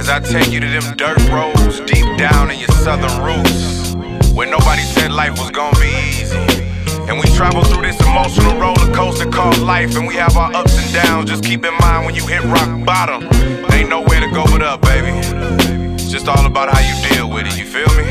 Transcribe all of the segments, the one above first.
Cause I take you to them dirt roads deep down in your southern roots, where nobody said life was gonna be easy. And we travel through this emotional roller coaster called life, and we have our ups and downs. Just keep in mind when you hit rock bottom, ain't nowhere to go but up, baby. It's just all about how you deal with it, you feel me?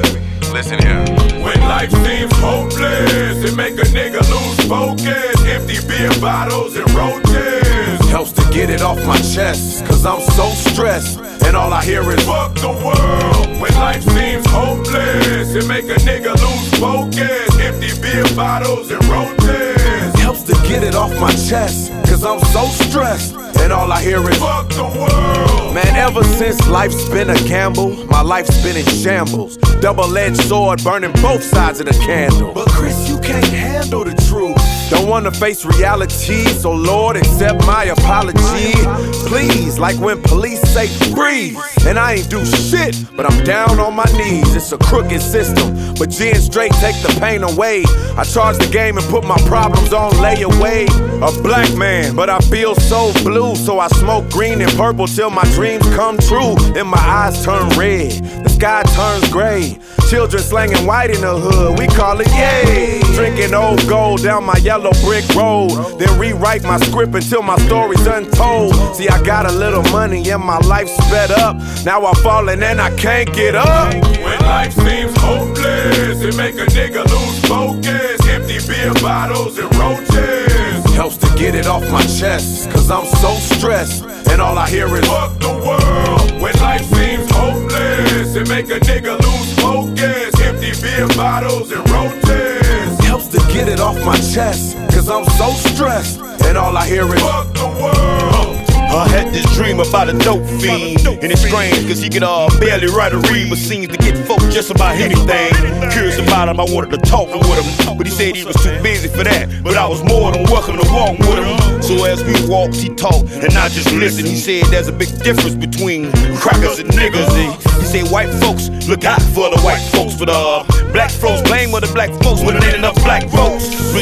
Listen here. When life seems hopeless, it make a nigga lose focus. Empty beer bottles and roaches. Helps to get it off my chest, cause I'm so stressed, and all I hear is fuck the world. When life seems hopeless, it make a nigga lose focus. Empty beer bottles and roaches. Helps to get it off my chest, cause I'm so stressed, and all I hear is fuck the world. Man, ever since life's been a gamble, my life's been in shambles. Double-edged sword burning both sides of the candle. But Chris, you can't handle the truth. Don't wanna face reality, so Lord, accept my apology. Please, like when police say breathe, and I ain't do shit, but I'm down on my knees. It's a crooked system, but G and straight take the pain away. I charge the game and put my problems on layaway. A black man, but I feel so blue, so I smoke green and purple till my dreams come true. And my eyes turn red, the sky turns gray. Children slanging white in the hood, we call it yay. Drinking old gold down my yellow brick road, then rewrite my script until my story's untold. See, I got a little money and my life sped up. Now I'm falling and I can't get up. When life seems hopeless, it make a nigga lose focus. Empty beer bottles and roaches. Helps to get it off my chest, cause I'm so stressed, and all I hear is fuck the world. When life seems hopeless, it make a nigga lose focus. Empty beer bottles and roaches. Helps to get it off my chest, cause I'm so stressed, and all I hear is fuck the world. I had this dream about a dope fiend, and it's strange cause he could barely write or read, but seems to get folk just about anything. Curious about him, I wanted to talk with him, but he said he was too busy for that. But I was more than welcome to walk with him. So as we walked, he talked, and I just listened. He said there's a big difference between crackers and niggas. He said white folks look out for the white folks, but black folks blame other black folks when it ain't enough black folks. But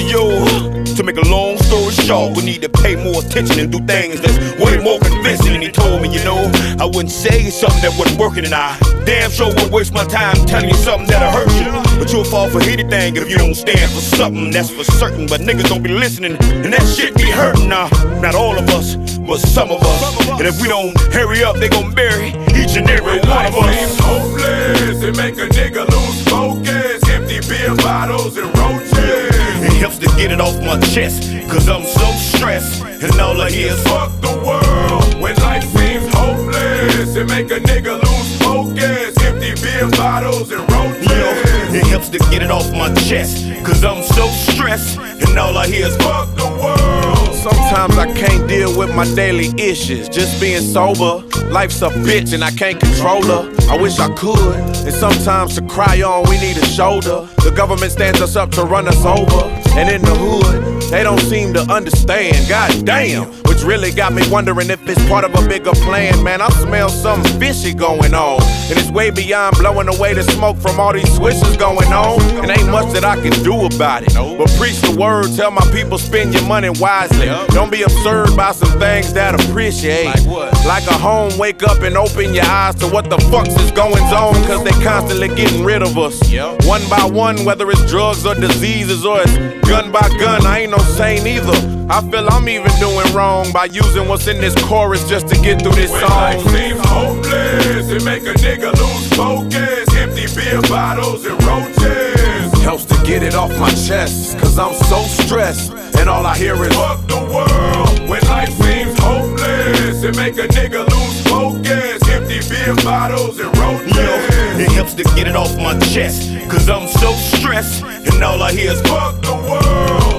to make a long story short, we need to pay more attention and do things that's way more convincing. And he told me, I wouldn't say something that wasn't working, and I damn sure wouldn't waste my time telling you something that'll hurt you. But you'll fall for anything if you don't stand for something, that's for certain. But niggas don't be listening, and that shit be hurting. Nah, not all of us, but some of us. And if we don't hurry up, they gon' bury each and every one of us. Seems hopeless, it make a nigga lose focus. Empty beer bottles and roaches. It helps to get it off my chest, cause I'm so stressed, and all I hear is fuck the world. When life seems hopeless, it make a nigga lose focus. Empty beer bottles and roaches. It helps to get it off my chest, cause I'm so stressed, and all I hear is fuck the world. Sometimes I can't deal with my daily issues. Just being sober, life's a bitch and I can't control her. I wish I could, and sometimes to cry on we need a shoulder. The government stands us up to run us over, and in the hood, they don't seem to understand, god damn. Which really got me wondering if it's part of a bigger plan. Man, I smell something fishy going on, and it's way beyond blowing away the smoke from all these swishes going on. And ain't much that I can do about it, but preach the word, tell my people spend your money wisely. Don't be absurd by some things that appreciate. Like a home, wake up and open your eyes to what the fuck's is going on, cause they constantly getting rid of us. One by one, whether it's drugs or diseases or it's gun by gun, I ain't no saint either. I feel I'm even doing wrong by using what's in this chorus just to get through this when song. Life seems hopeless, it make a nigga lose focus. Empty beer bottles and roaches. Helps to get it off my chest, cause I'm so stressed, and all I hear is fuck the world. When life seems hopeless, it make a nigga lose focus. Empty beer bottles and roaches. It helps to get it off my chest, cause I'm so stressed, and all I hear is fuck the world.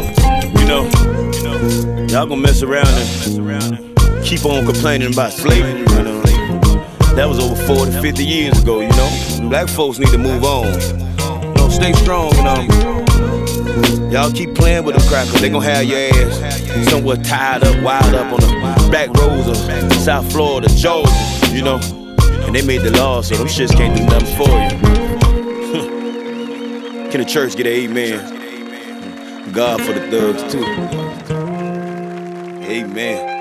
Y'all gonna mess around and keep on complaining about slavery, That was over 40, 50 years ago, Black folks need to move on. Stay strong, Y'all keep playing with them crackers, they gon' have your ass somewhere tied up, wild up on the back roads of South Florida, Georgia, And they made the law, so them shits can't do nothing for you. Can the church get an amen? God for the thugs too. Amen.